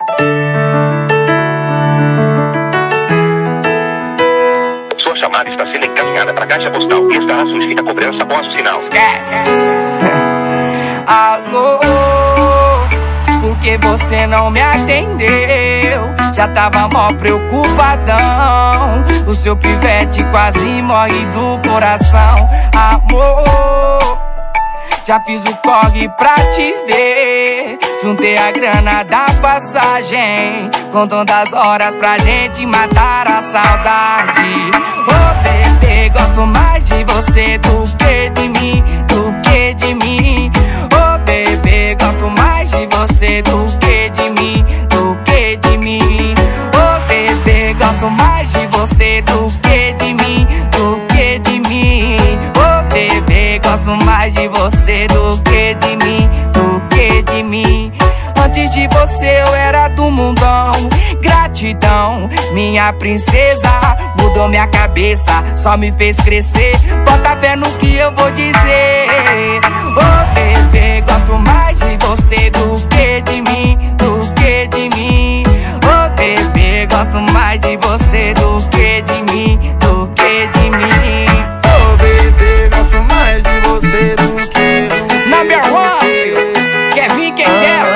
Sua chamada está sendo encaminhada para a caixa postal e estará sujeita a cobrança após o sinal. Esquece! Alô, por que você não me atendeu? Já tava mó preocupadão. O seu pivete quase morre do coração. Amor, já fiz o corre pra te ver. Juntei a grana da passagem, contando as horas pra gente matar a saudade. Oh bebê, gosto mais de você do que de mim, do que de mim. Oh bebê, gosto mais de você do que de mim, do que de mim. Oh bebê, gosto mais de você do que de mim, do que de mim. Oh bebê, gosto mais de você do que de mim, do que de mim. Antes de você eu era do mundão. Gratidão, minha princesa, mudou minha cabeça, só me fez crescer. Bota fé no que eu vou dizer. Oh bebê, gosto mais de você do que de mim, do que de mim. Oh bebê, gosto mais de você do que de mim, do que de mim. Oh bebê, gosto mais de você do que Number one, quer vir quem quer.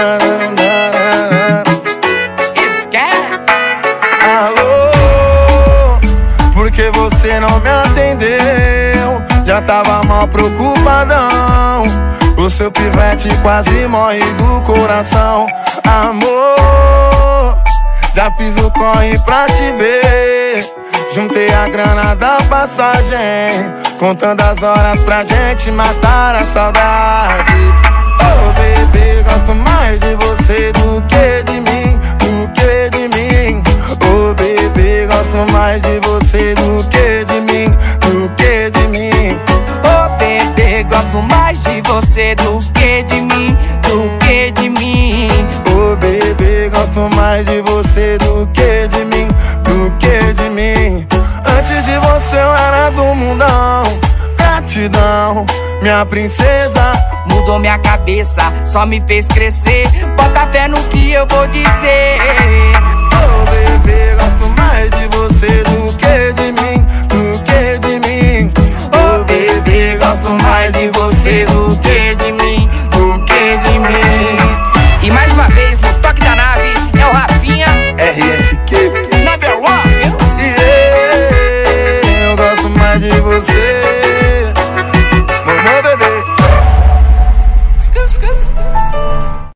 Alô, porque você não me atendeu? Já tava mal preocupadão. O seu pivete quase morre do coração. Amor, já fiz o corre pra te ver. Juntei a grana da passagem, contando as horas pra gente matar a saudade. Oh bebê, gosto mais de você do que de mim, do que de mim. Oh bebê, gosto mais de você do que de mim, do que de mim. Oh bebê, gosto mais de você do que de mim, do que de mim. Oh bebê, gosto mais de você do que de mim, do que de mim. Antes de você eu era do mundão. Gratidão, minha princesa, mudou minha cabeça, só me fez crescer. Bota fé no que eu vou dizer.